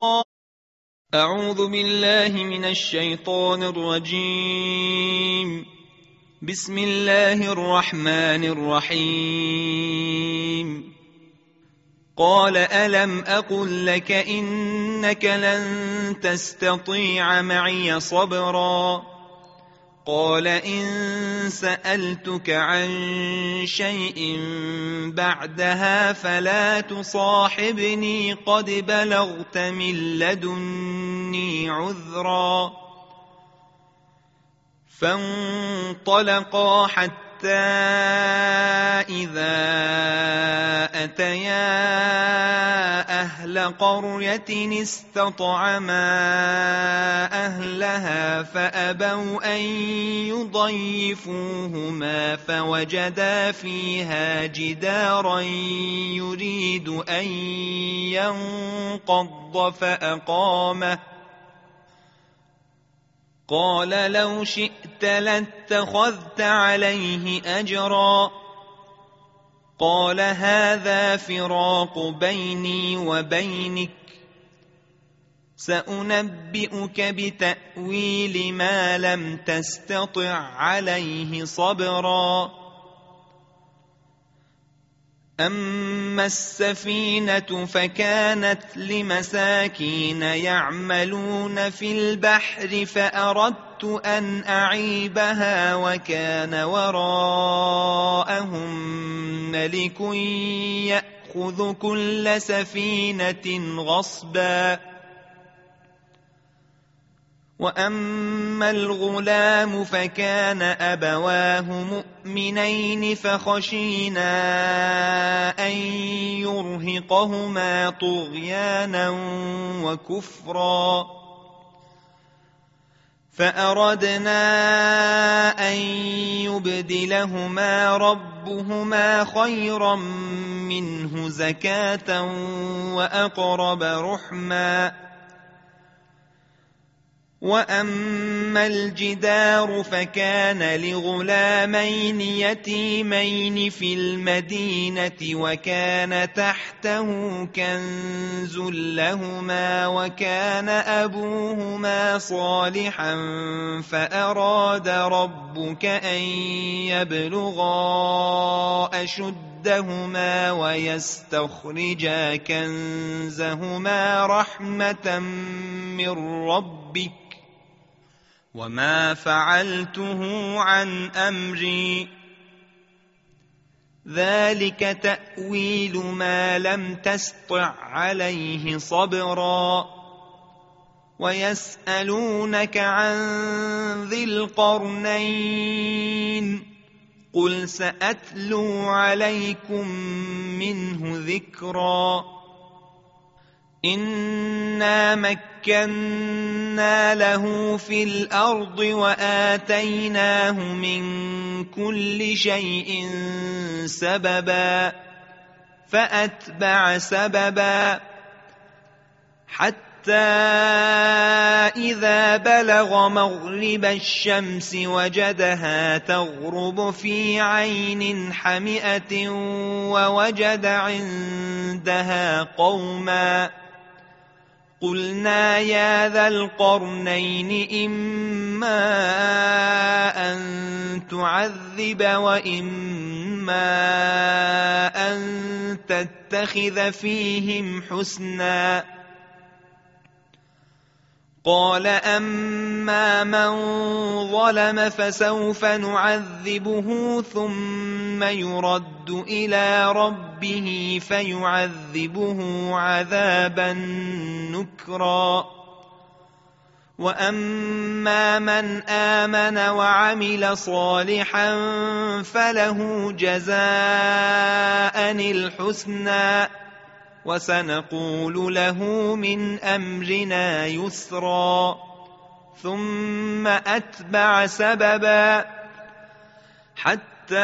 أعوذ بالله من الشيطان الرجيم. بسم الله الرحمن الرحيم. قال ألم أقل لك إنك لن تستطيع معي صبرا قال إن سألتك عن شيء بعدها فلا تصاحبني قد بلغت من لدني عذرا فانطلقا حتى إذا أتيا أهل قرية استطعما أهلها فأبوا أن يضيفوهما فوجدا فيها جدارا يريد أن ينقض فأقامه قال لو شئت لاتخذت عليه أجرا قال هذا فراق بيني وبينك سأنبئك بتأويل ما لم تستطع عليه صبرا أما السفينة فكانت لمساكين يعملون في البحر فأردت أن أعيبها وكان وراءهم ملك يأخذ كل سفينة غصبا وأما الغلام فكان أبواه مؤمنين فخشينا أن يرهقهما طغيانا وكفرا فأردنا أن يبدلهما ربهما خيرا منه زكاة وأقرب رحما وأما الجدار فكان لغلامين يتيمين في المدينة وكان تحته كنز لهما وكان أبوهما صالحا فأراد ربك أن يبلغا أشدهما ويستخرجا كنزهما رحمة من ربك وما فعلته عن أمري ذلك تأويل ما لم تسطع عليه صبرا ويسألونك عن ذي القرنين قل سأتلو عليكم منه ذكرا إنا مكنا له في الأرض وآتيناه من كل شيء سببا فأتبع سببا حتى إذا بلغ مغرب الشمس وجدها تغرب في عين حمئة ووجد عندها قوما قلنا يا ذا القرنين إما أن تعذب وإما أن تتخذ فيهم حسنا قال أما من ظلم فسوف نعذبه ثم يرد إلى ربه فيعذبه عذابا نكرا وأما من آمن وعمل صالحا فله جزاء الحسنى وسنقول له من أمرنا يسرا ثم أتبع سببا حتى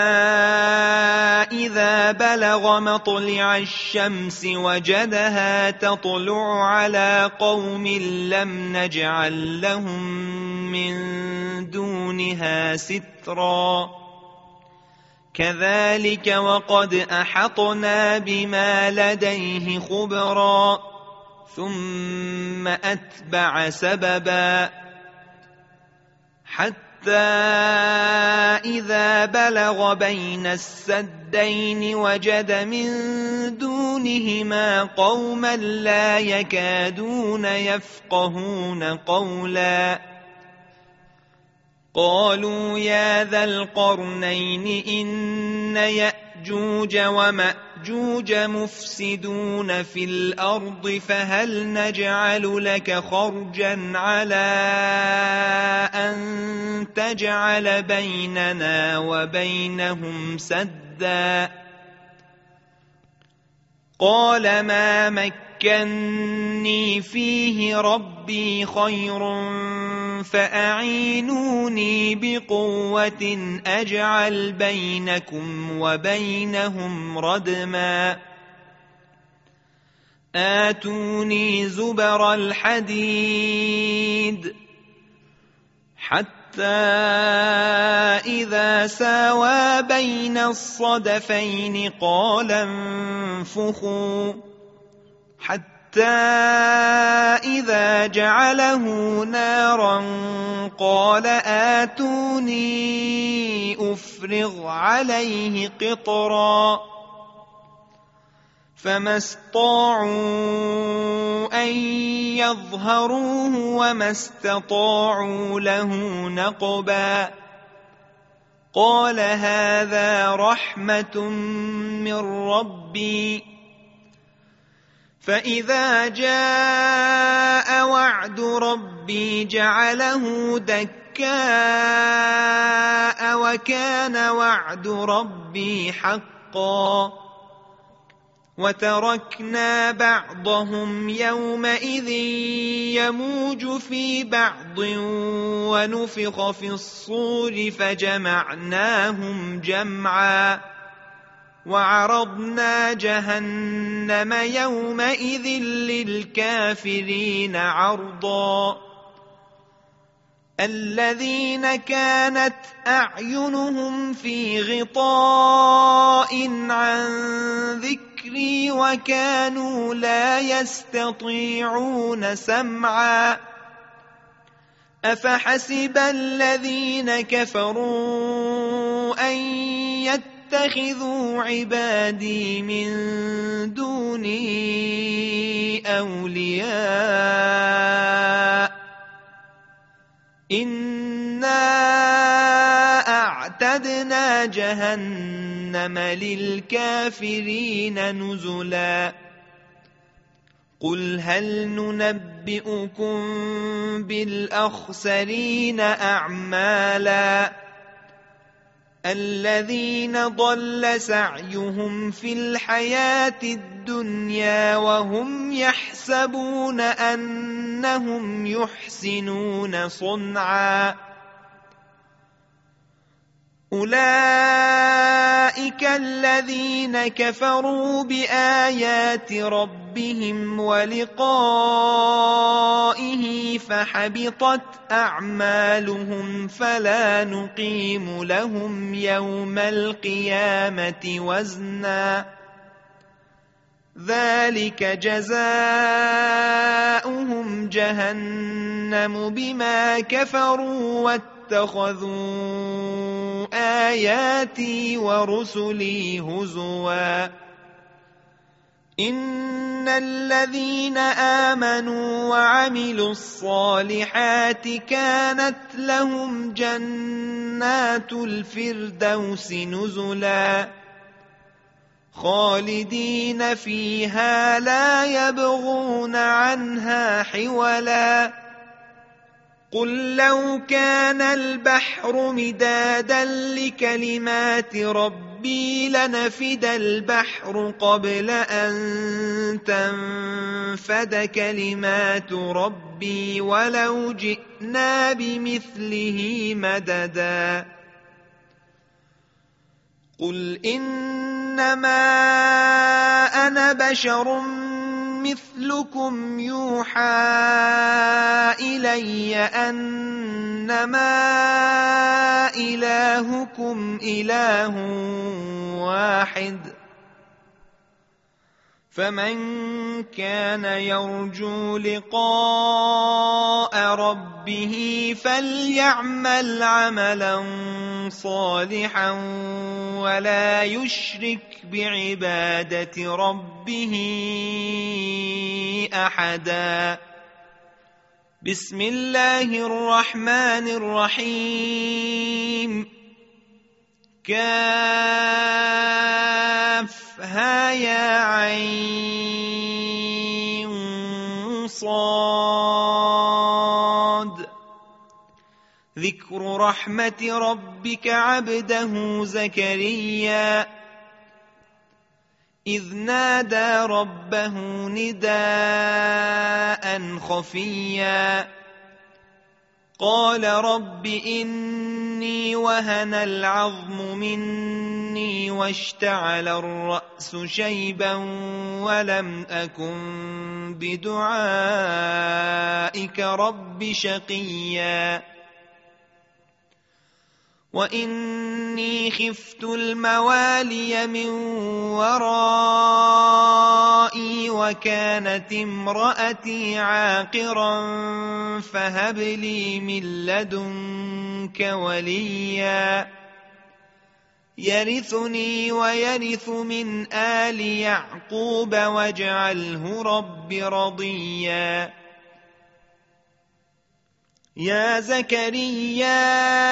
إذا بلغ مطلع الشمس وجدها تطلع على قوم لم نجعل لهم من دونها سترا كذلك وقد أحطنا بما لديه خبرا ثم أتبع سببا حتى إذا بلغ بين السدين وجد من دونهما قوما لا يكادون يفقهون قولا قالوا يا ذا القرنين إن يأجوج ومأجوج مفسدون في الأرض فهل نجعل لك خرجا على أن تجعل بيننا وبينهم سدا قال ما مكني فيه ربي خير فأعينوني بقوة أجعل بينكم وبينهم ردما آتوني زبر الحديد حتى إذا ساوى بين الصدفين قال انفخوا حتى إذا جعله نارا قال آتوني أفرغ عليه قطرا فما استطاعوا أن يظهروه وما استطاعوا له نقبا قال هذا رحمة من ربي فإذا جاء وعد ربي جعله دكاء وكان وعد ربي حقا وتركنا بعضهم يومئذ يموج في بعض ونفخ في الصور فجمعناهم جمعا وعرضنا جهنم يومئذ للكافرين عرضا الذين كانت أعينهم في غطاء عن ذكري وكانوا لا يستطيعون سمعا أفحسب الذين كفروا أن يتخذوا عبادي من دوني أولياء إنا أعتدنا جهنم للكافرين نزلا قل هل ننبئكم بالأخسرين أعمالا الذين ضل سعيهم في الحياة الدنيا وهم يحسبون أنهم يحسنون صنعا أولئك الذين كفروا بآيات ربهم ولقائه فحبطت أعمالهم فلا نقيم لهم يوم القيامة وزنا ذلك جزاؤهم جهنم بما كفروا واتخذوا آياتي ورسلي هزوا إن الذين آمنوا وعملوا الصالحات كانت لهم جنات الفردوس نزلا خالدين فيها لا يبغون عنها حولا قل لو كان البحر مدادا لكلمات ربي لنفد البحر قبل أن تنفد كلمات ربي ولو جئنا بمثله مددا قل إنما أنا بشر مثلكم يوحى إلي أنما إلهكم إله واحد فمن كان يرجو لقاء ربه فليعمل عملا صالحا ولا يشرك بعبادة ربه أحدا. بسم الله الرحمن الرحيم. كافها يا عين صاد. ذكر رحمة ربك عبده زكريا إذ نادى ربه نداء خفيا قال رب إني وهن العظم مني واشتعل الرأس شيبا ولم أكن بدعائك رب شقيا وإني خفت الموالي من ورائي وكانت امرأتي عاقرا فهب لي من لدنك وليا يرثني ويرث من آل يعقوب واجعله رب رضيا. يا زكريا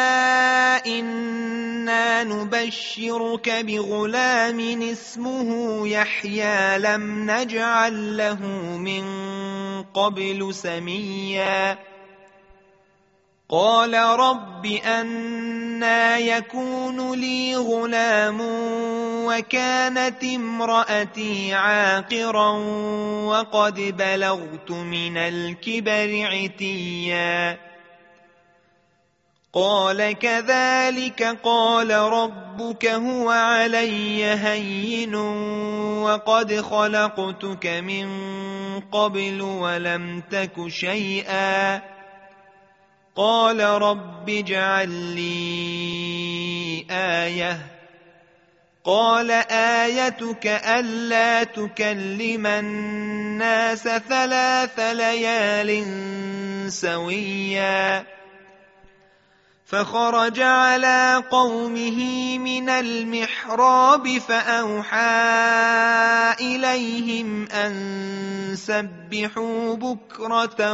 إنا نبشرك بغلام اسمه يحيى لم نجعل له من قبل سميا قال رب أنى يكون لي غلام وكانت امرأتي عاقرا وقد بلغت من الكبر عتيا قال كذلك قال ربك هو علي هين وقد خلقتك من قبل ولم تك شيئا قال رب اجعل لي آية قال آيتك ألا تكلم الناس 3 ليال سويا فخرج على قومه من المحراب فأوحى إليهم أن سبحوا بكرة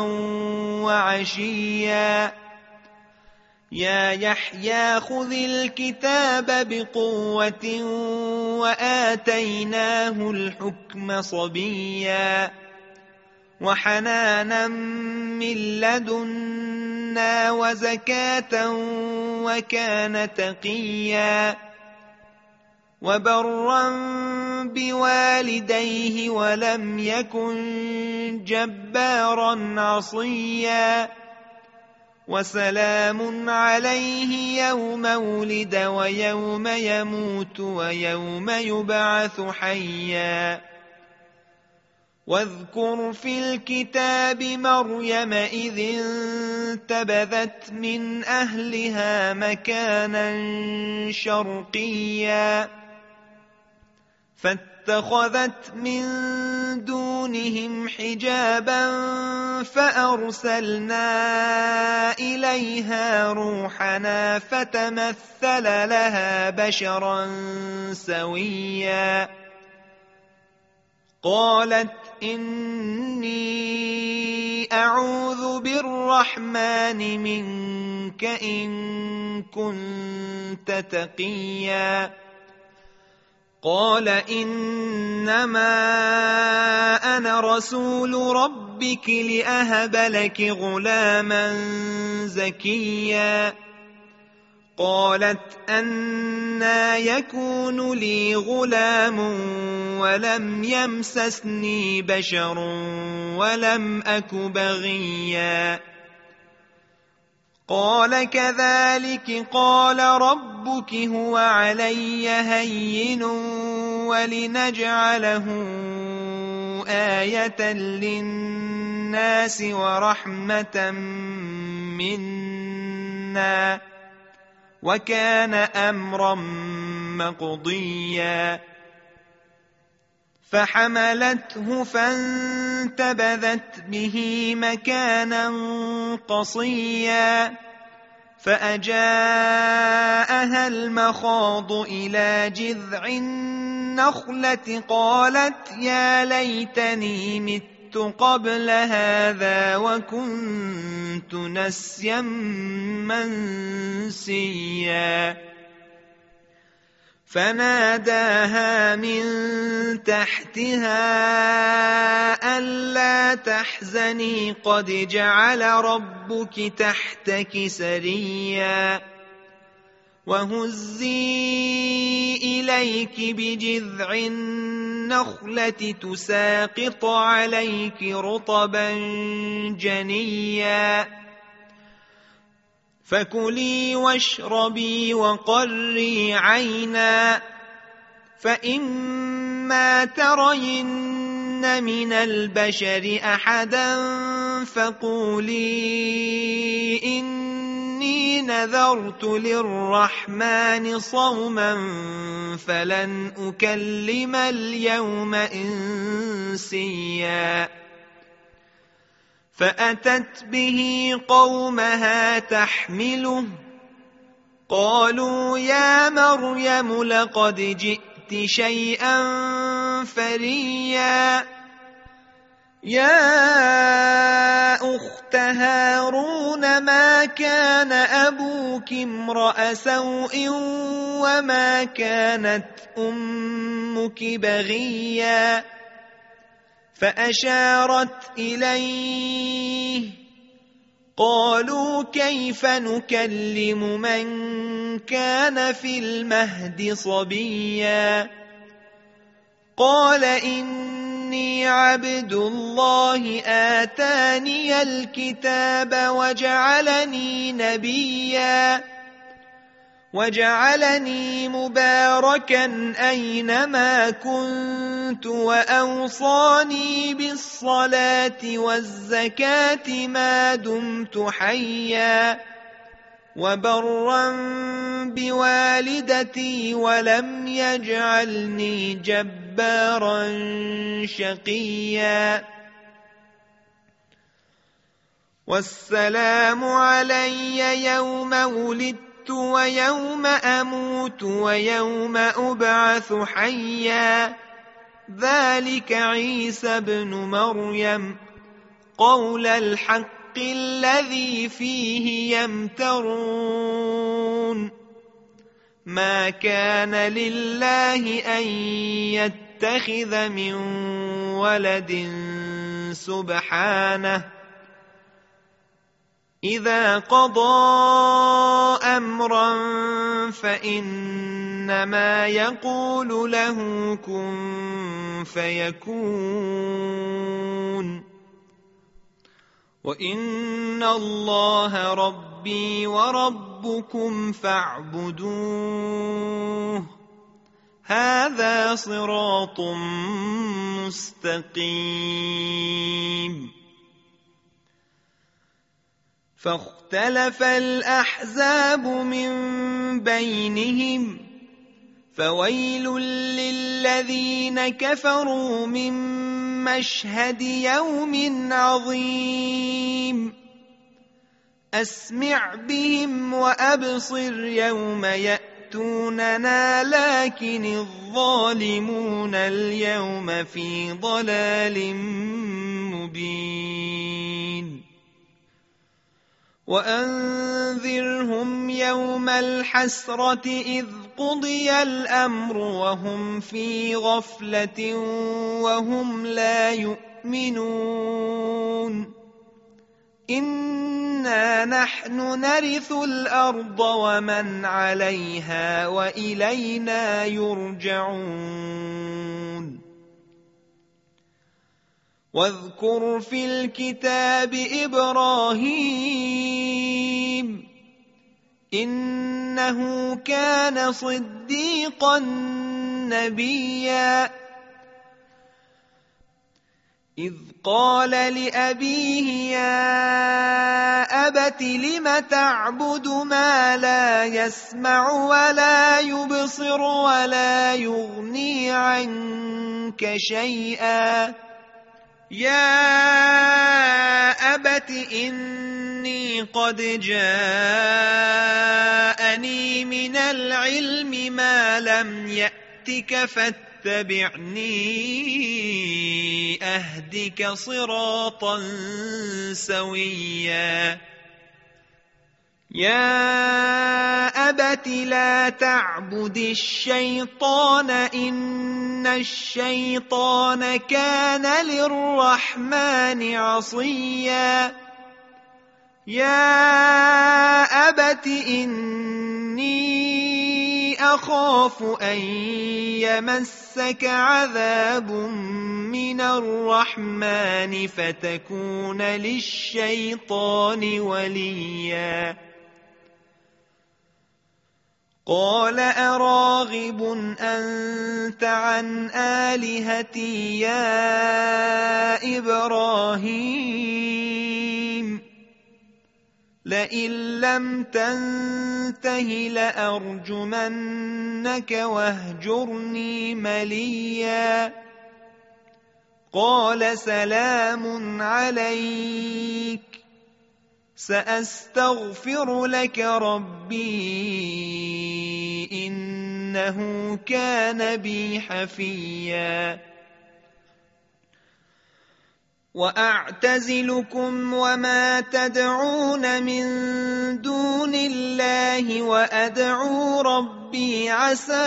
وعشيا يا يحيى خذ الكتاب بقوة وآتيناه الحكم صبيا وحنانا من لدنا وزكاة وكان تقيا وبرا بوالديه ولم يكن جبارا عصيا وسلام عليه يوم ولد ويوم يموت ويوم يبعث حيا واذكر في الكتاب مريم إذ انتبذت من أهلها مكانا شرقيا فاتخذت من دونهم حجابا فأرسلنا إليها روحنا فتمثل لها بشرا سويا قالت إني أعوذ بالرحمن منك إن كنت تقيا قال إنما أنا رسول ربك لأهب لك غلاما زكيا قالت أنى يكون لي غلام ولم يمسسني بشر ولم أك بغيا قال كذلك قال ربك هو علي هين ولنجعله آية للناس ورحمة منا وكان أمرا مقضيا فحملته فانتبذت به مكانا قصيا فأجاءها المخاض إلى جذع النخلة قالت يا ليتني مت قبل هذا وكنت نسيا منسيا فناداها من تحتها ألا تحزني قد جعل ربك تحتك سريا وهزي إليك بجذع النخلة تساقط عليك رطبا جنيا فكلي واشربي وقري عينا فإما ترين من البشر أحدا فقولي إني نذرت للرحمن صوما فلن أكلم اليوم إنسيا فأتت به قومها تحمله قالوا يا مريم لقد جئت شيئا فريا يا أخت هارون ما كان أبوك امرأ سوء وما كانت أمك بغيا فأشارت إليه قالوا كيف نكلم من كان في المهد صبيا قال إني عبد الله آتاني الكتاب وجعلني نبيا وجعلني مباركا أينما كنت وأوصاني بالصلاة والزكاة ما دمت حيا وبرا بوالدتي ولم يجعلني جبارا شقيا والسلام علي يوم ولدت ويوم أموت ويوم أبعث حيا ذلك عيسى ابن مريم قول الحق الذي فيه يمترون ما كان لله أن يتخذ من ولد سبحانه إذا قضى أمرا فإنما يقول له كن فيكون وإن الله ربي وربكم فاعبدوه هذا صراط مستقيم فاختلف الأحزاب من بينهم فويل للذين كفروا من مشهد يوم عظيم أسمع بهم وأبصر يوم يأتوننا لكن الظالمون اليوم في ضلال مبين وأنذرهم يوم الحسرة إذ قضي الأمر وهم في غفلة وهم لا يؤمنون إنا نحن نرث الأرض ومن عليها وإلينا يرجعون واذكر في الكتاب إبراهيم إنه كان صديقا نبيا إذ قال لأبيه يا أبت لم تعبد ما لا يسمع ولا يبصر ولا يغني عنك يضروك شيئا يا أبت إني قد جاءني من العلم ما لم يأتك فاتبعني أهدك صراطا سويا يا أبت لا تعبد الشيطان إن الشيطان كان للرحمن عصيا يا أبت إني أخاف أن يمسك عذاب من الرحمن فتكون للشيطان وليا قال أراغب أنت عن آلهتي يا إبراهيم لئن لم تنته لأرجمنك واهجرني مليا قال سلام عليك سأستغفر لك ربي إنه كان بي حفيا وأعتزلكم وما تدعون من دون الله وأدعو ربي عسى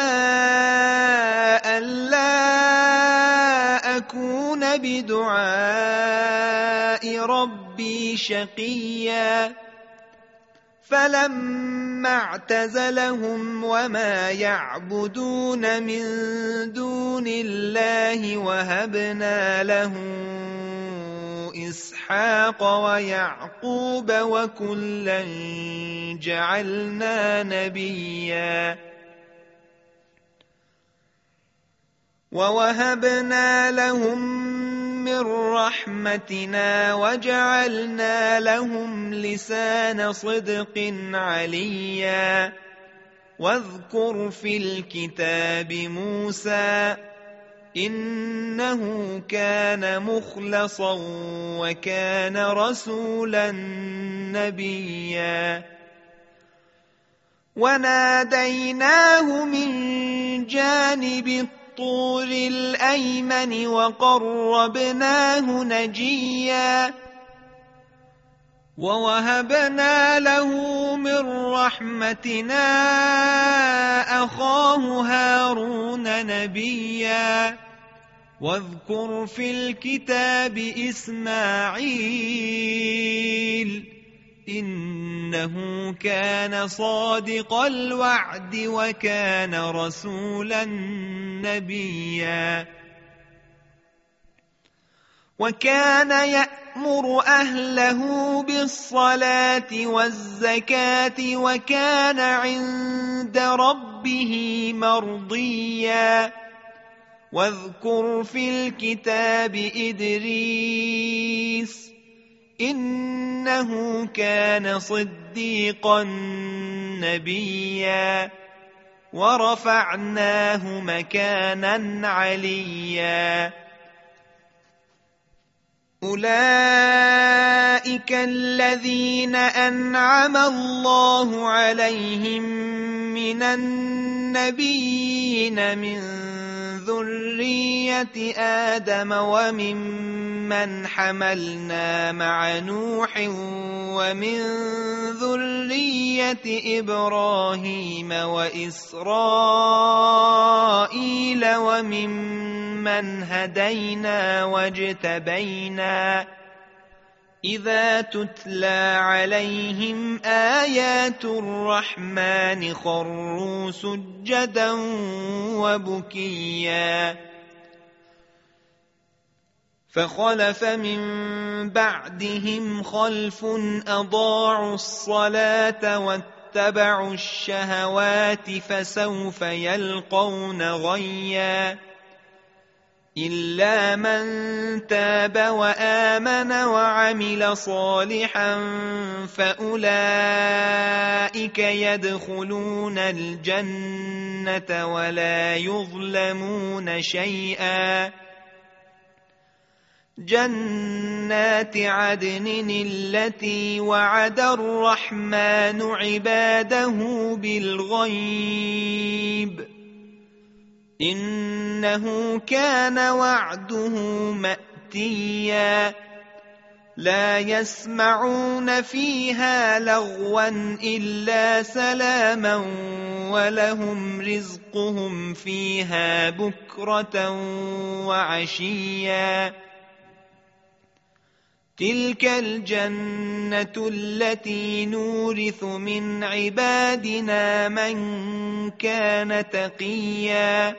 ألا أكون بدعاء ربي شقيا فلما اعتزلهم وما يعبدون من دون الله وهبنا له إسحاق ويعقوب وكلا جعلنا نبيا ووهبنا لهم من رحمتنا وجعلنا لهم لسان صدق عليا واذكر في الكتاب موسى إنه كان مخلصا وكان رسولا نبيا وناديناه من جانب الطور الأيمن وقربناه نجيا ووهبنا له من رحمتنا أخاه هارون نبيا واذكر في الكتاب إسماعيل إنه كان صادق الوعد وكان رسولا نبيا وكان يأمر أهله بالصلاة والزكاة وكان عند ربه مرضيا واذكر في الكتاب إدريس إنه كان صديقا نبيا ورفعناه مكانا عليا أولئك الذين أنعم الله عليهم من النبيين من ذرية آدم وممن حملنا مع نوح ومن ذرية إبراهيم وإسرائيل وممن هدينا واجتبينا إذا تتلى عليهم آيات الرحمن خروا سجدا وبكيا فخلف من بعدهم خلف أضاعوا الصلاة واتبعوا الشهوات فسوف يلقون غيا إلا من تاب وآمن وعمل صالحا فأولئك يدخلون الجنة ولا يظلمون شيئا جنات عدن التي وعد الرحمن عباده بالغيب إنه كان وعده مأتيا لا يسمعون فيها لغوا إلا سلاما ولهم رزقهم فيها بكرة وعشيا تلك الجنة التي نورث من عبادنا من كان تقيا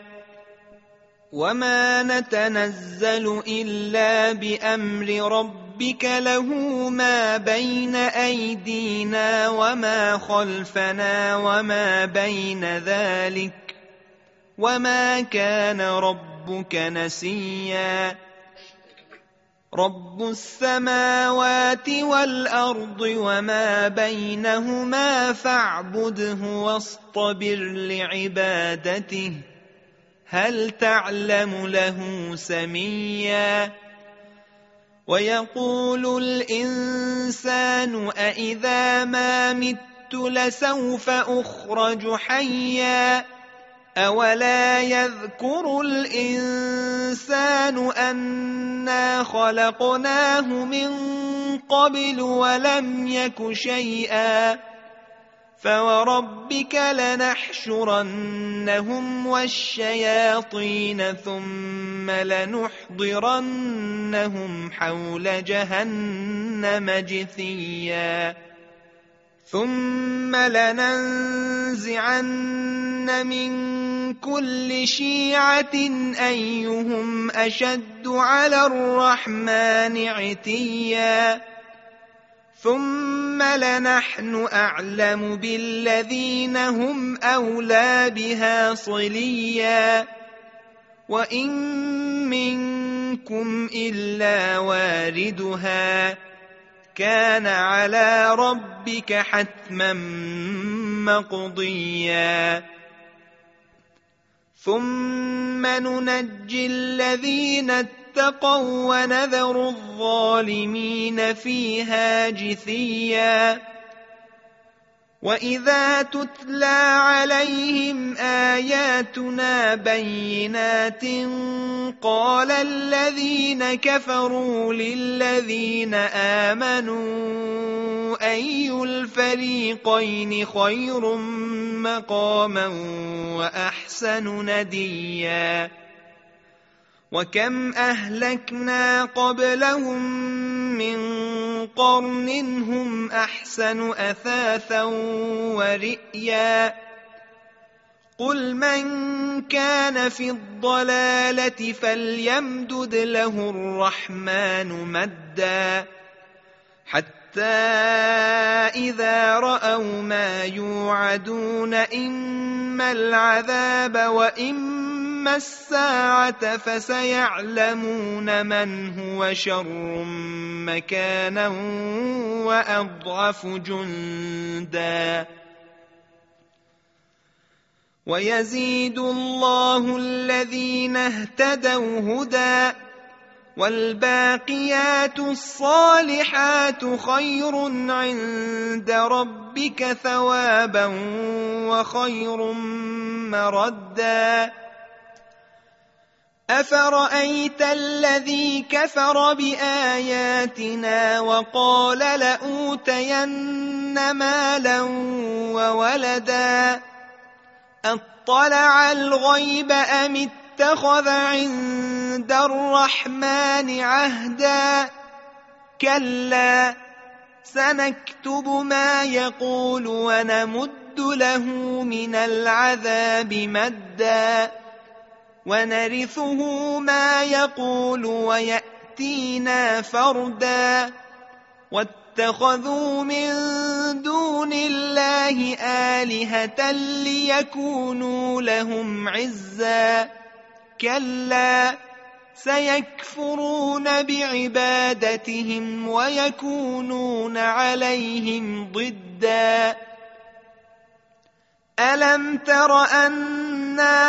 وما نتنزل إلا بأمر ربك له ما بين أيدينا وما خلفنا وما بين ذلك وما كان ربك نسيا رب السماوات والأرض وما بينهما فاعبده واصطبر لعبادته هل تعلم له سميا ويقول الإنسان أإذا ما مت لسوف أخرج حيا أولا يذكر الإنسان أنا خلقناه من قبل ولم يك شيئا فوربك لنحشرنهم والشياطين ثم لنحضرنهم حول جهنم جثيا ثم لننزعن من كل شيعة أيهم أشد على الرحمن عتيا ثم لنحن أعلم بالذين هم أولى بها صليا وإن منكم إلا واردها كان على ربك حتما مقضيا ثم ننجي الذين اتقوا ونذر الظالمين فيها جثيا وإذا تتلى عليهم آياتنا بينات قال الذين كفروا للذين آمنوا أي الفريقين خير مقاما وأحسن نديا وكم أهلكنا قبلهم من قرن هم أحسن أثاثا ورئيا قل من كان في الضلالة فليمدد له الرحمن مدا حتى إذا رأوا ما يوعدون إما العذاب وإما الساعة فسيعلمون من هو شر مكانا وأضعف جندا ويزيد الله الذين اهتدوا هدى والباقيات الصالحات خير عند ربك ثوابا وخير مردا أفرأيت الذي كفر بآياتنا وقال لأوتين مالا وولدا أطلع الغيب أم اتخذ عند الرحمن عهدا كلا سنكتب ما يقول ونمد له من العذاب مدا ونرثه ما يقول ويأتينا فردا واتخذوا من دون الله آلهة ليكونوا لهم عزا كلا سيكفرون بعبادتهم ويكونون عليهم ضدا ألم تر أنا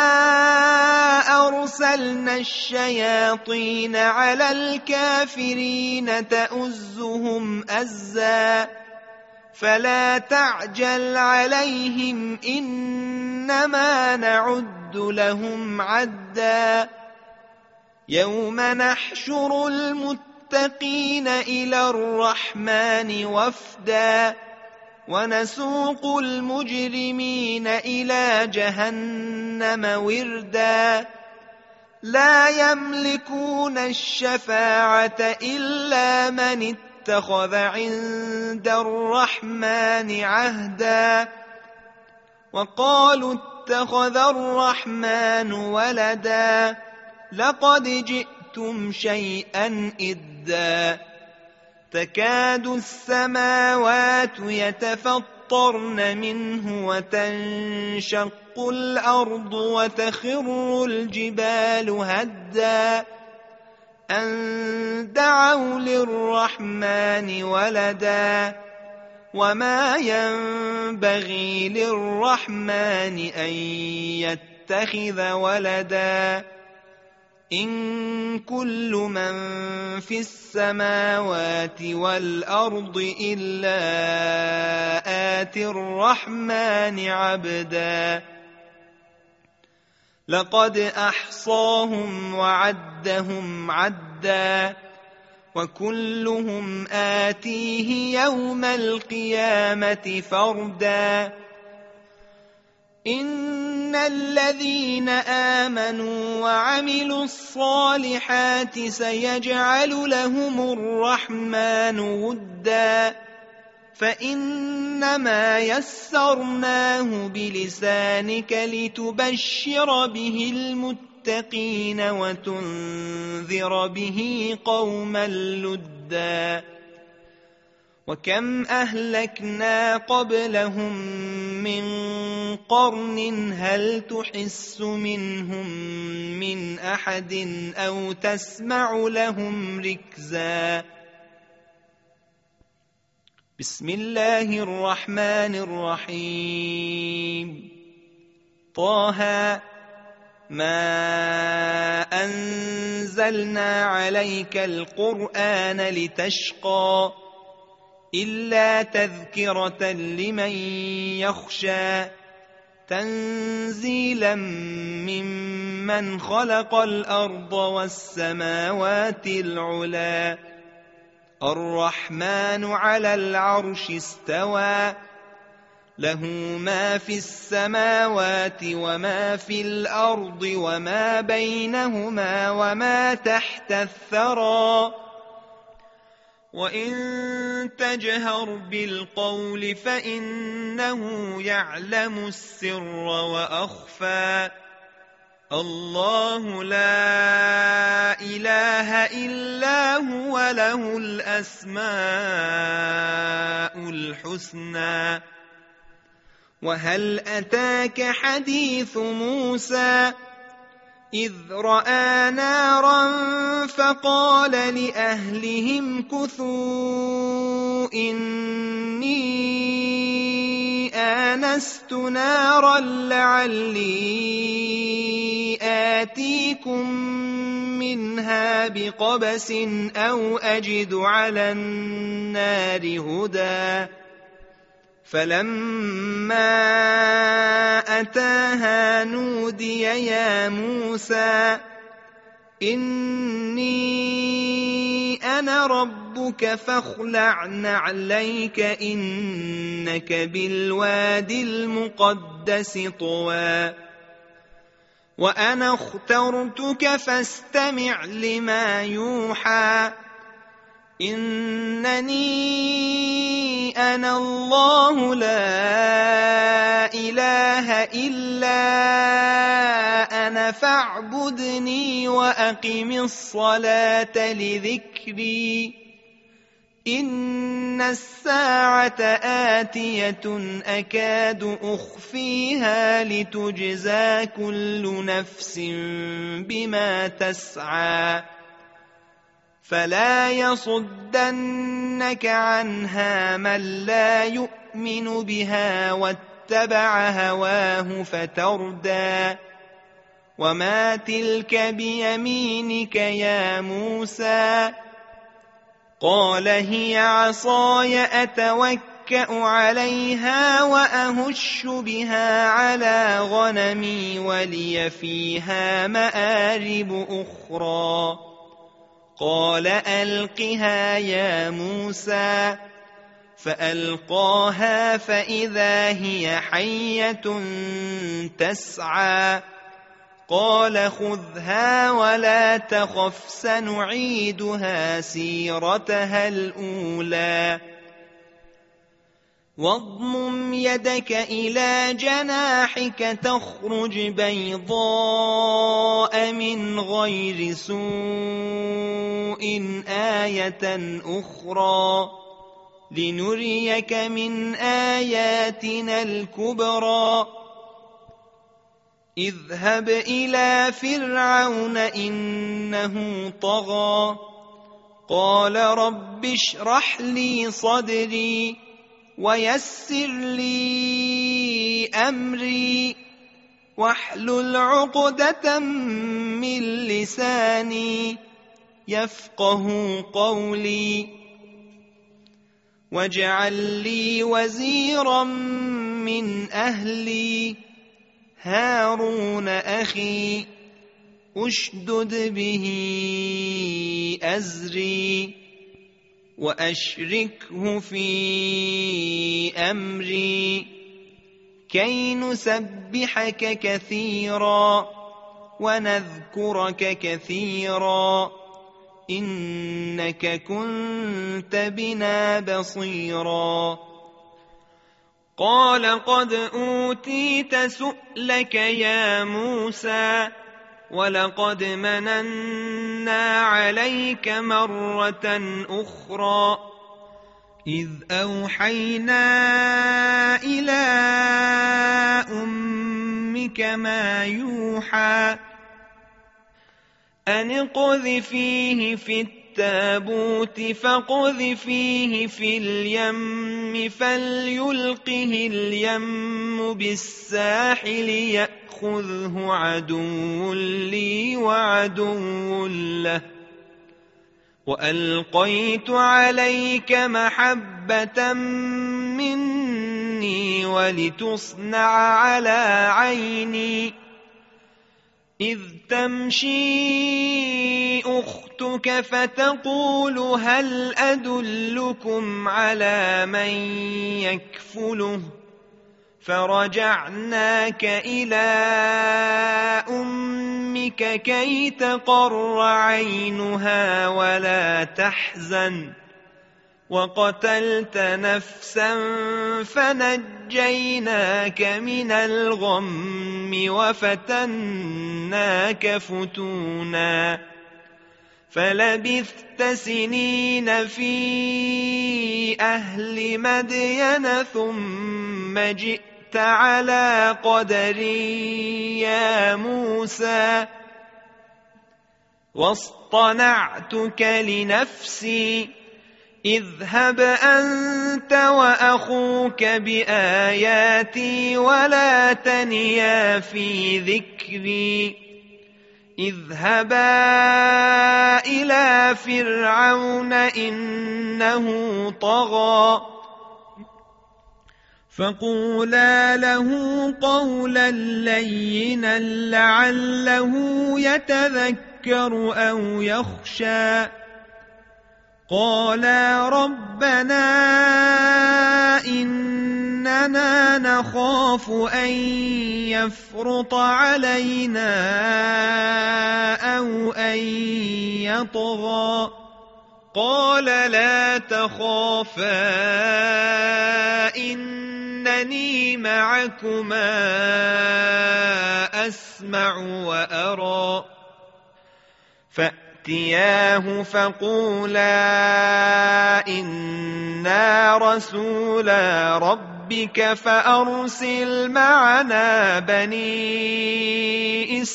أرسلنا الشياطين على الكافرين تؤزهم أزا فلا تعجل عليهم إنما نعد لهم عدا يوم نحشر المتقين إلى الرحمن وفدا ونسوق المجرمين إلى جهنم وردا لا يملكون الشفاعة إلا من اتخذ عند الرحمن عهدا وقالوا اتخذ الرحمن ولدا لقد جئتم شيئا إدا تكاد السماوات يتفطرن منه وتنشق الأرض وتخر الجبال هدا أن دعوا للرحمن ولدا وما ينبغي للرحمن أن يتخذ ولدا إن كل من في السماوات والأرض إلا آتي الرحمن عبدا لقد أحصاهم وعدهم عدا وكلهم آتيه يوم القيامة فردا إن الذين آمنوا وعملوا الصالحات سيجعل لهم الرحمن ودا فإنما يسرناه بلسانك لتبشر به المتقين وتنذر به قوما لدا وكم أهلكنا قبلهم من قرن هل تحس منهم من أحد أو تسمع لهم ركزا بسم الله الرحمن الرحيم طه ما أنزلنا عليك القرآن لتشقى إلا تذكرة لمن يخشى تنزيلا ممن خلق الأرض والسماوات العلا الرحمن على العرش استوى له ما في السماوات وما في الأرض وما بينهما وما تحت الثرى وإن تجهر بالقول فإنه يعلم السر وأخفى الله لا إله إلا هو له الأسماء الحسنى وهل أتاك حديث موسى إذ رأى نارا فقال لأهلهم كثوا إني آنست نارا لعلي آتيكم منها بقبس أو أجد على النار هدى فلما أتاها نودي يا موسى إني أنا ربك فاخلع نعليك إنك بالوادي المقدس طوى وأنا اخترتك فاستمع لما يوحى إنني أنا الله لا إله إلا أنا فاعبدني وأقم الصلاة لذكري إن الساعة آتية أكاد أخفيها لتجزى كل نفس بما تسعى فلا يصدنك عنها من لا يؤمن بها واتبع هواه فتردى وما تلك بيمينك يا موسى قال هي عصاي أتوكأ عليها وأهش بها على غنمي ولي فيها مآرب أخرى قال ألقها يا موسى فألقاها فإذا هي حية تسعى قال خذها ولا تخف سنعيدها سيرتها الأولى واضمم يدك إلى جناحك تخرج بيضاء من غير سوء آية أخرى لنريك من آياتنا الكبرى اذهب إلى فرعون إنه طغى قال رب اشرح لي صدري ويسر لي أمري واحلل عقدة من لساني يفقه قولي واجعل لي وزيرا من أهلي هارون أخي أشدد به أزري وأشركه في أمري كي نسبحك كثيرا ونذكرك كثيرا إنك كنت بنا بصيرا قال قد أوتيت سؤلك يا موسى ولقد مننا عليك مرة أخرى إذ أوحينا إلى أمك ما يوحى أن اقذفيه في التابوت فاقذفيه في اليم فليلقه اليم بالساحل يأخذه عدو لي وعدو له وألقيت عليك محبة مني ولتصنع على عيني إذ تمشي أختك فتقول هل أدلكم على من يكفله فرجعناك إلى أمك كي تقر عينها ولا تحزن وقتلت نفسا فنجيناك من الغم وفتناك فتونا فلبثت سنين في أهل مدين ثم جئت على قدري يا موسى واصطنعتك لنفسي اذهب أنت وأخوك بآياتي ولا تنيا في ذكري اذهبا إلى فرعون إنه طغى فقولا له قولا لينا لعله يتذكر أو يخشى قالا ربنا إننا نخاف أن يفرط علينا أو أن يطغى قال لا تخافا إنني معكما أسمع وأرى فأتياه فقولا إنا رسولا ربك فأرسل معنا بني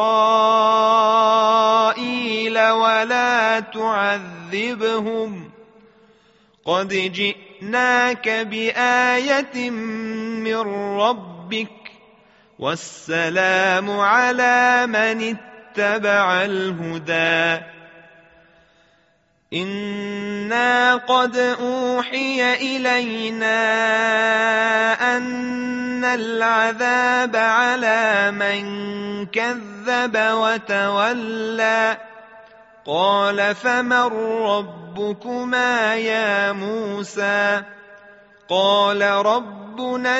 إسرائيل ولا تعذبهم قد جئناك بآية من ربك والسلام على من اتبع الهدى إنا قد أوحي إلينا أن العذاب على من كذب وتولى قال فمن ربكما يا موسى قال ربنا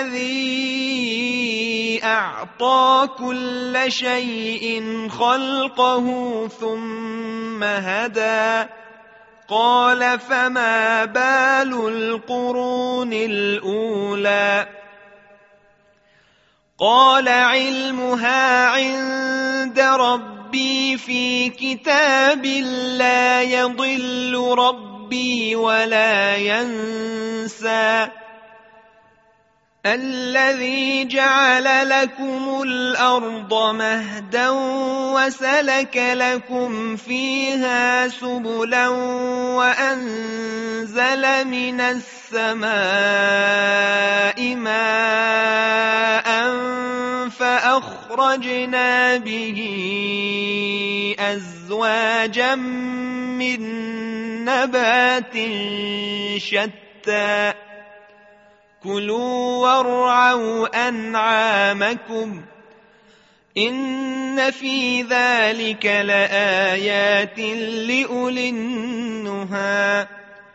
الذي أعطى كل شيء خلقه ثم هدى قال فما بال القرون الأولى قال علمها عند ربي في كتاب لا يضل ربي ولا ينسى الذي جعل لكم الأرض مهدا وسلك لكم فيها سبلا وأنزل من السماء ماء فأخرجنا به أزواجا من نبات شتى كلوا وارعوا أنعامكم إن في ذلك لآيات لأولي النهى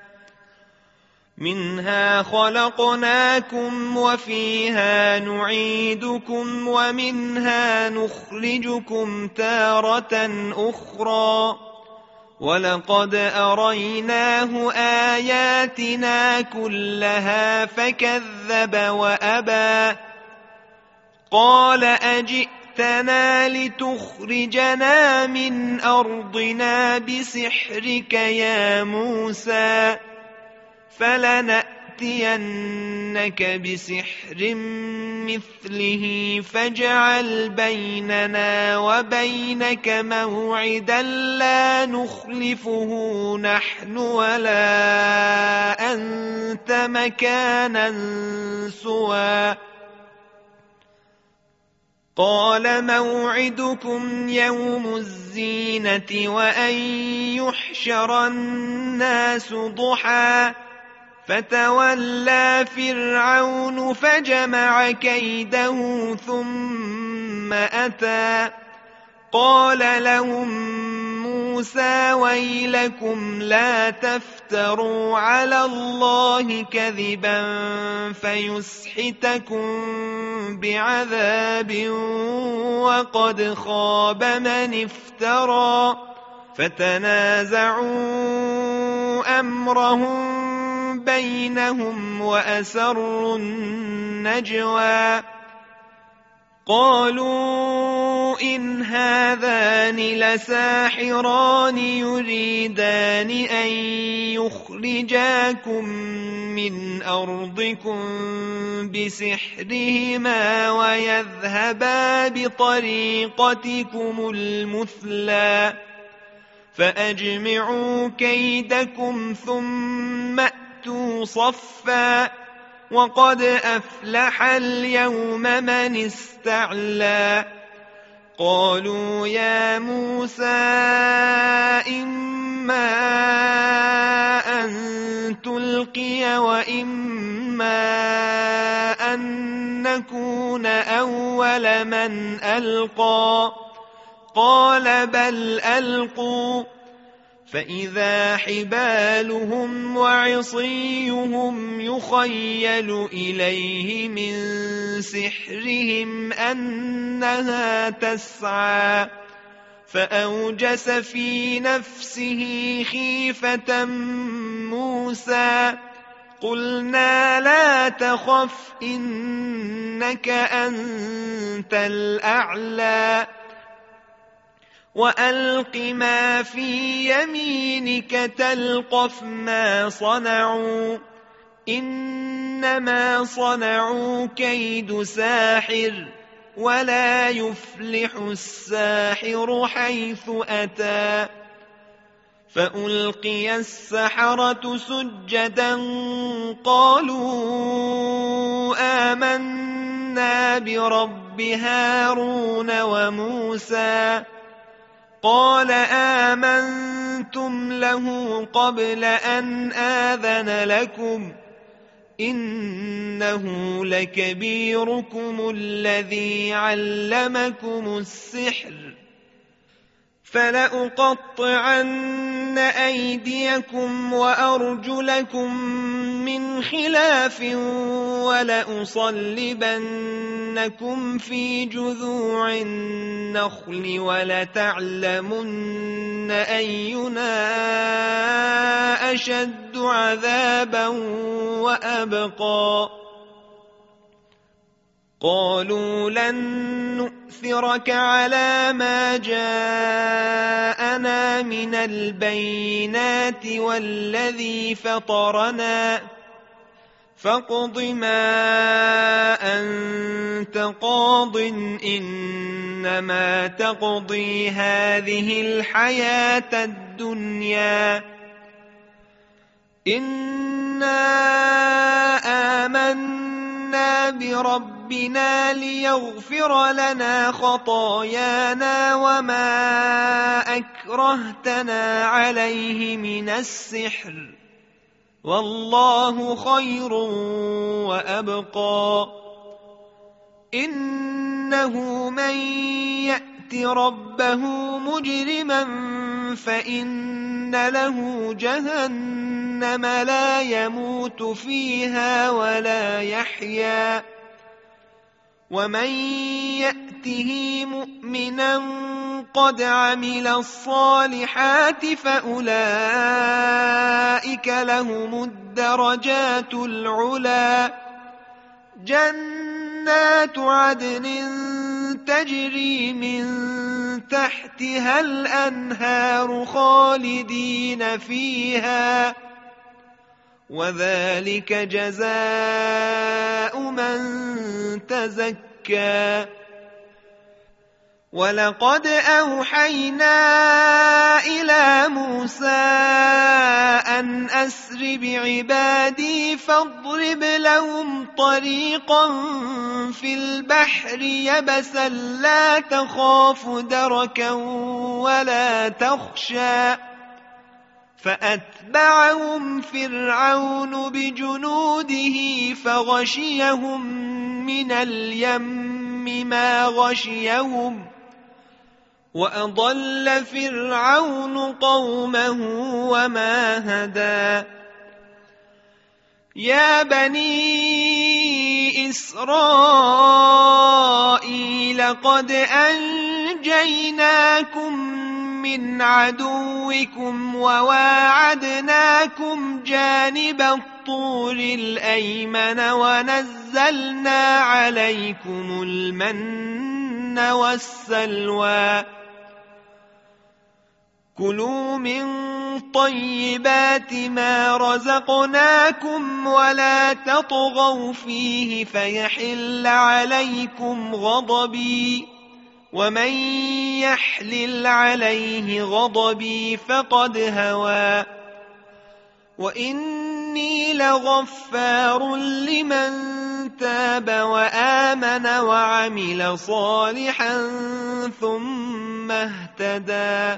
منها خلقناكم وفيها نعيدكم ومنها نخرجكم تارة أخرى ولقد أريناه آياتنا كلها فكذب وأبى قال أجئتنا لتخرجنا من أرضنا بسحرك يا موسى فلنأتينك بسحر مثله فاجعل بيننا وبينك موعدا لا نخلفه نحن ولا أنت مكانا سوى قال موعدكم يوم الزينة وأن يحشر الناس ضحى فتولى فرعون فجمع كيده ثم أتى قال لهم موسى ويلكم لا تفتروا على الله كذبا فيسحتكم بعذاب وقد خاب من افترى فتنازعوا أمرهم بينهم وأسروا النجوى قالوا إن هذان لساحران يريدان أن يخرجاكم من أرضكم بسحرهما ويذهبا بطريقتكم المثلى فأجمعوا كيدكم ثم أتوا صفا وقد أفلح اليوم من استعلى قالوا يا موسى إما أن تلقي وإما أن نكون أول من ألقى قال بل ألقوا فإذا حبالهم وعصيهم يخيل إليه من سحرهم أنها تسعى فأوجس في نفسه خيفة موسى قلنا لا تخف إنك أنت الأعلى وألق ما في يمينك تلقف ما صنعوا إنما صنعوا كيد ساحر ولا يفلح الساحر حيث أتى فألقي السحرة سجدا قالوا آمنا برب هارون وموسى قال آمنتم له قبل أن آذن لكم إنه لكبيركم الذي علمكم السحر فلأقطعن أيديكم وأرجلكم من خلاف ولأصلبنكم في جذوع النخل ولتعلمن أينا أشد عذابا وأبقى قالوا لن نؤثرك على ما جاءنا من البينات والذي فطرنا فاقض ما أنت قاض إنما تقضي هذه الحياة الدنيا إنا آمنا بربنا ليغفر لنا خطايانا وما أكرهتنا عليه من السحر والله خير وأبقى إنه من يأت ربه مجرما فإن له جهنم لا يموت فيها ولا يحيا ومن يأته مؤمنا قد عمل الصالحات فأولئك لهم الدرجات العلى جنات عدن تجري من تحتها الأنهار خالدين فيها وذلك جزاء من تزكى ولقد أوحينا إلى موسى أن أسر بعبادي فاضرب لهم طريقا في البحر يبسا لا تخاف دركا ولا تخشى فأتبعهم فرعون بجنوده فغشيهم من اليم ما غشيهم وأضل فرعون قومه وما هدى يا بني إسرائيل قد أنجيناكم من عدوكم وواعدناكم جانب الطور الأيمن ونزلنا عليكم المن والسلوى كلوا من طيبات ما رزقناكم ولا تطغوا فيه فيحل عليكم غضبي ومن يحلل عليه غضبي فقد هوى وإني لغفار لمن تاب وآمن وعمل صالحا ثم اهتدى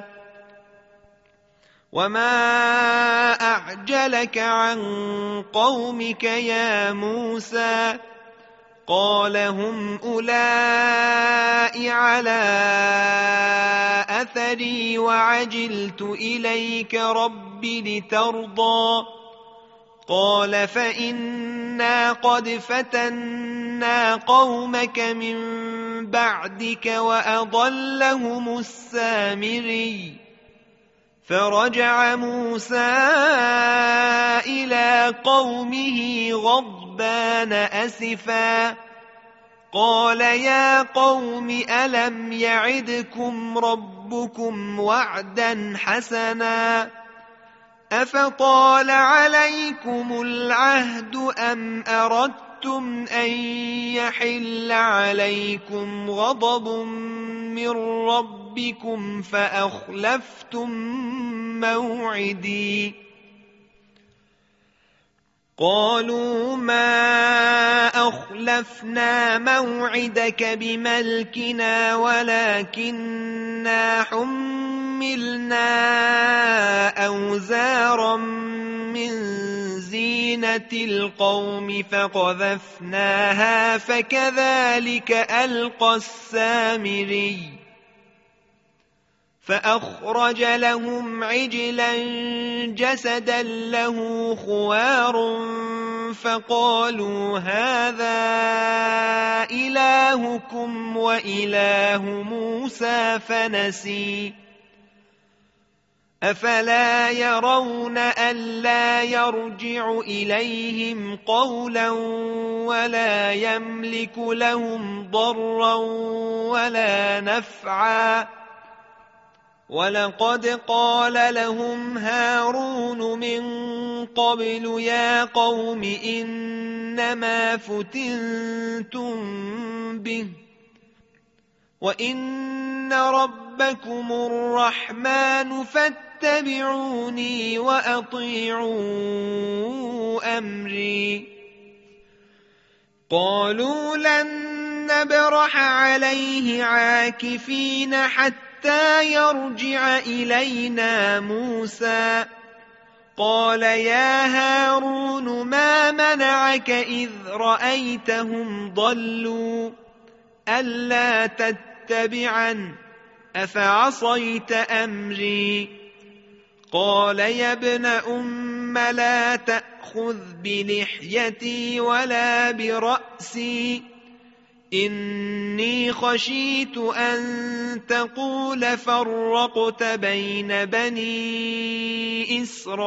وما أعجلك عن قومك يا موسى قال هم أولئك على أثري وعجلت إليك رب لترضى قال فإنا قد فتنا قومك من بعدك وأضلهم السامري فرجع موسى إلى قومه غضبان أسفا قال يا قوم ألم يعدكم ربكم وعدا حسنا أفطال عليكم العهد أم أردتم أن يحل عليكم غضب من ربكم فأخلفتم موعدي قالوا ما أخلفنا موعدك بملكنا ولكننا حملنا أوزارا من زينة القوم فقذفناها فكذلك ألقى السامري فأخرج لهم عجلا جسدا له خوار فقالوا هذا إلهكم وإله موسى فنسي أفلا يرون ألا يرجع إليهم قولا ولا يملك لهم ضرا ولا نفعا ولقد قال لهم هارون من قبل يا قوم إنما فتنتم به وإن ربكم الرحمن فاتبعوني وأطيعوا أمري قالوا لن نبرح عليه عاكفين حتى يرجع إلينا موسى قال يا هارون ما منعك إذ رأيتهم ضلوا ألا تتبعن أفعصيت أمري قال يا ابن أم لا تأخذ بلحيتي ولا برأسي إني خشيت أن تقول فرقت بين بني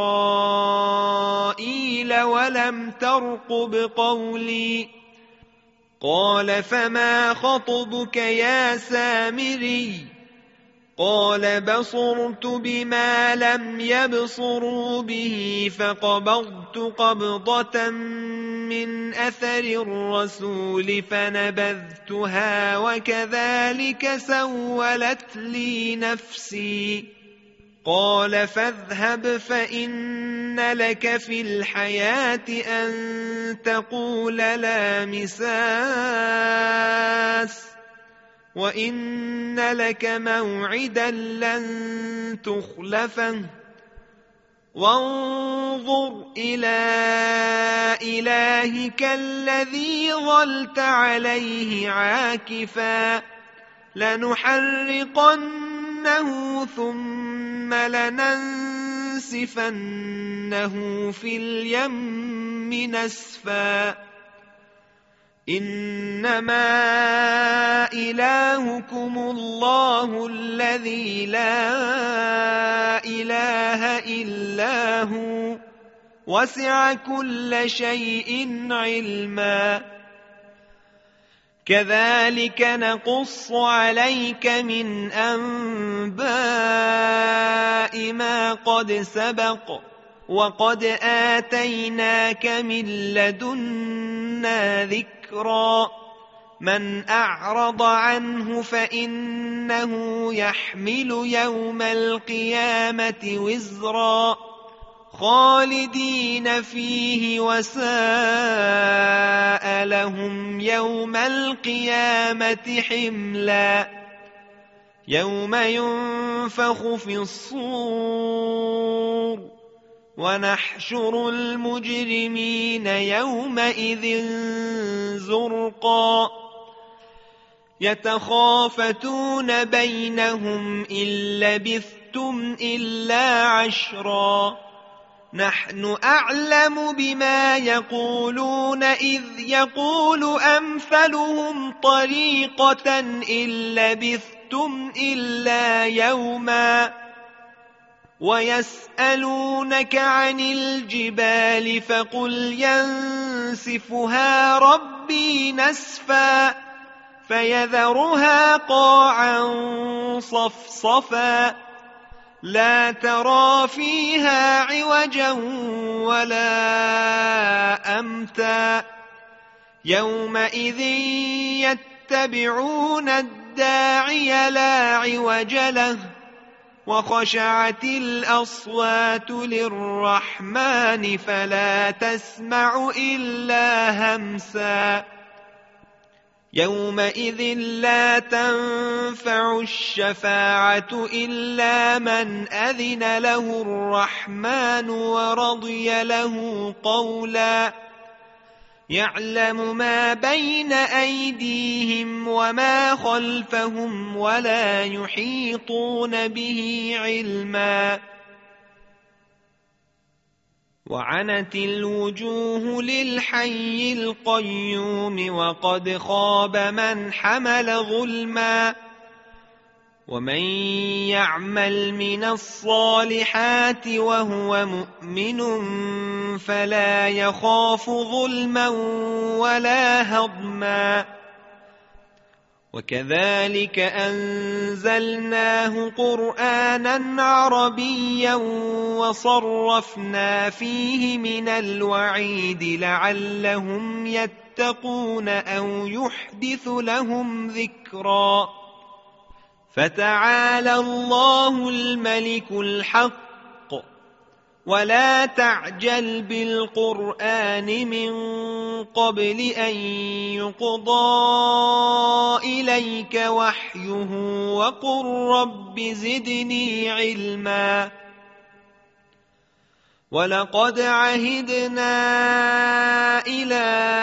إسرائيل ولم ترقب قولي قال فما خطبك يا سامري قال بصرت بما لم يبصروا به فقبضت قبضة من أثر الرسول فنبذتها وكذلك سولت لي نفسي قال فاذهب فإن لك في الحياة أن تقول لا مساس وإن لك موعدا لن تخلفه وانظر إلى إلهك الذي ظلت عليه عاكفا لنحرقنه ثم لننسفنه في اليم نسفا إنما إلهكم الله الذي لا إله إلا هو وسع كل شيء علما كذلك نقص عليك من أنباء ما قد سبق وقد آتيناك من لدنا ذكرا من أعرض عنه فإنه يحمل يوم القيامة وزرا خالدين فيه وساء لهم يوم القيامة حملا يوم ينفخ في الصور ونحشر المجرمين يومئذ زرقا يتخافتون بينهم إن لبثتم إلا عشرا نحن أعلم بما يقولون إذ يقول أمثلهم طريقة إن لبثتم إلا يوما ويسألونك عن الجبال فقل ينسفها ربي نسفا فيذرها قاعا صفصفا لا ترى فيها عوجا ولا أمتا يومئذ يتبعون الداعي لا عوج له وخشعت الأصوات للرحمن فلا تسمع إلا همسا يومئذ لا تنفع الشفاعة إلا من أذن له الرحمن ورضي له قولا يعلم ما بين أيديهم وما خلفهم ولا يحيطون به علما وعنت الوجوه للحي القيوم وقد خاب من حمل ظلما ومن يعمل من الصالحات وهو مؤمن فلا يخاف ظلما ولا هضما وكذلك أنزلناه قرآنا عربيا وصرفنا فيه من الوعيد لعلهم يتقون أو يحدث لهم ذكرا فتعالى الله الملك الحق ولا تعجل بالقرآن من قبل أن يقضى إليك وحيه وقل رب زدني علما ولقد عهدنا إلى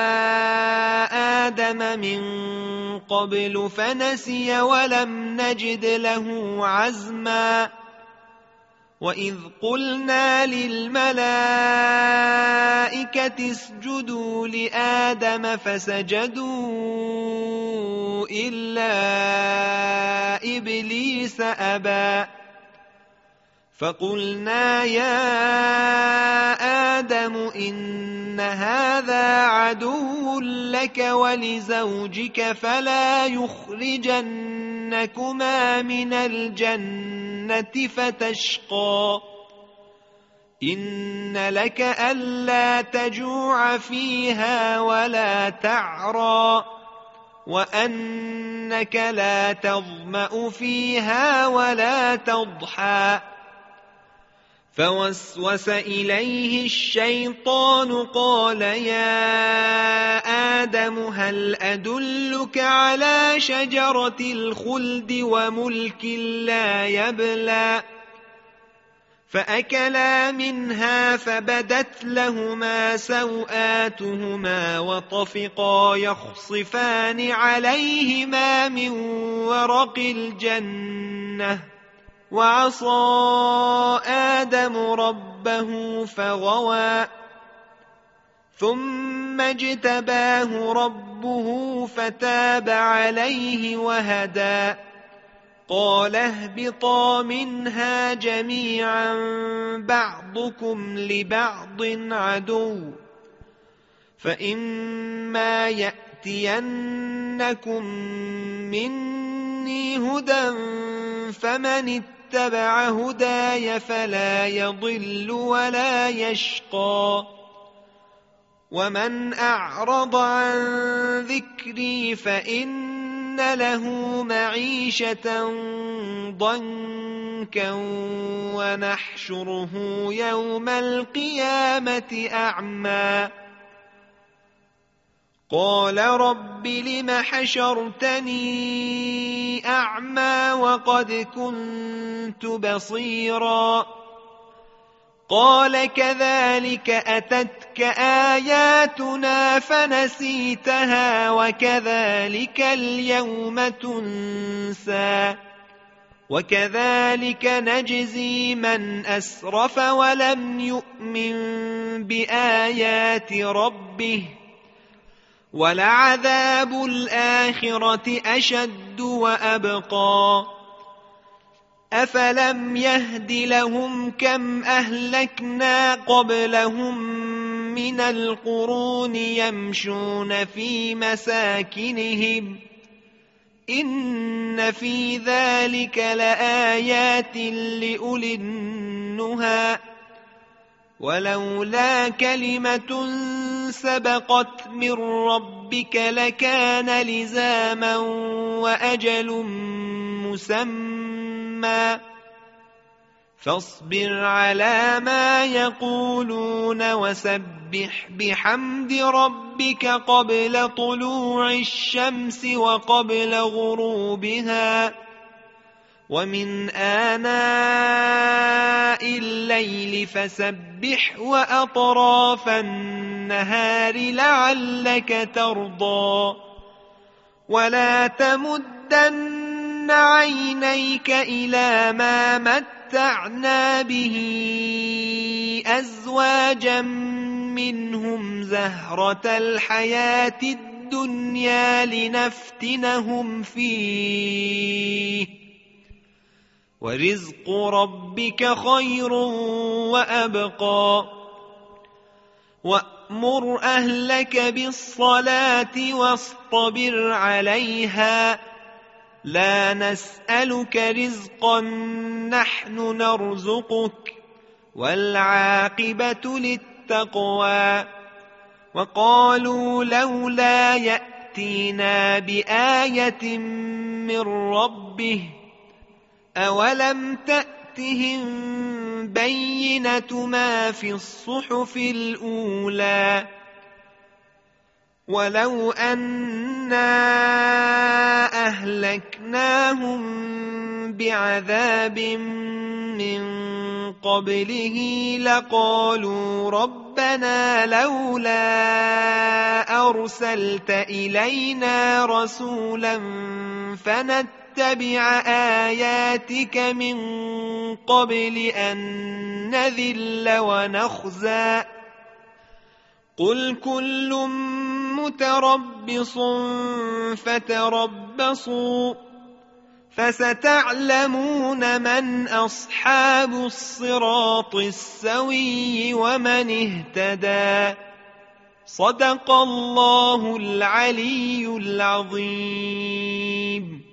آدم من قبل فنسي ولم نجد له عزما وإذ قلنا للملائكة اسجدوا لآدم فسجدوا إلا إبليس أبى فقلنا يا آدم إن هذا عدو لك ولزوجك فلا يخرجنكما من الجنة فتشقى إن لك ألا تجوع فيها ولا تعرى وأنك لا تظمأ فيها ولا تضحى فوسوس إليه الشيطان قال يا آدم هل أدلك على شجرة الخلد وملك لا يبلى فأكلا منها فبدت لهما سوآتهما وطفقا يخصفان عليهما من ورق الجنة وعصى آدم ربه فغوى ثم اجتباه ربه فتاب عليه وهدى قال اهبطا منها جميعا بعضكم لبعض عدو فإما يأتينكم مني هدى فمن اتبع هداي فلا يضل ولا يشقى ومن أعرض عن ذكري فإن له معيشة ضنكا ونحشره يوم القيامة أعمى قال رب لم حشرتني أعمى وقد كنت بصيرا قال كذلك أتتك آياتنا فنسيتها وكذلك اليوم تنسى وكذلك نجزي من أسرف ولم يؤمن بآيات ربه ولعذاب الآخرة أشد وأبقى أفلم يهد لهم كم أهلكنا قبلهم من القرون يمشون في مساكنهم إن في ذلك لآيات لأولي النهى ولولا كلمة سبقت من ربك لكان لزاما وأجل مسمى فاصبر على ما يقولون وسبح بحمد ربك قبل طلوع الشمس وقبل غروبها ومن آناء الليل فسبح وأطراف النهار لعلك ترضى ولا تمدن عينيك إلى ما متعنا به أزواجا منهم زهرة الحياة الدنيا لنفتنهم فيه ورزق ربك خير وأبقى وأمر أهلك بالصلاة واصطبر عليها لا نسألك رزقا نحن نرزقك والعاقبة للتقوى وقالوا لولا يأتينا بآية من ربه أولم تأتهم بينة ما في الصحف الأولى ولو أنا أهلكناهم بعذاب من قبله لقالوا ربنا لولا أرسلت إلينا رسولا فنتبع آياتك من قبل أن نذل ونخزى قل كل متربص فتربصوا فستعلمون من أصحاب الصراط السوي ومن اهتدى صدق الله العلي العظيم.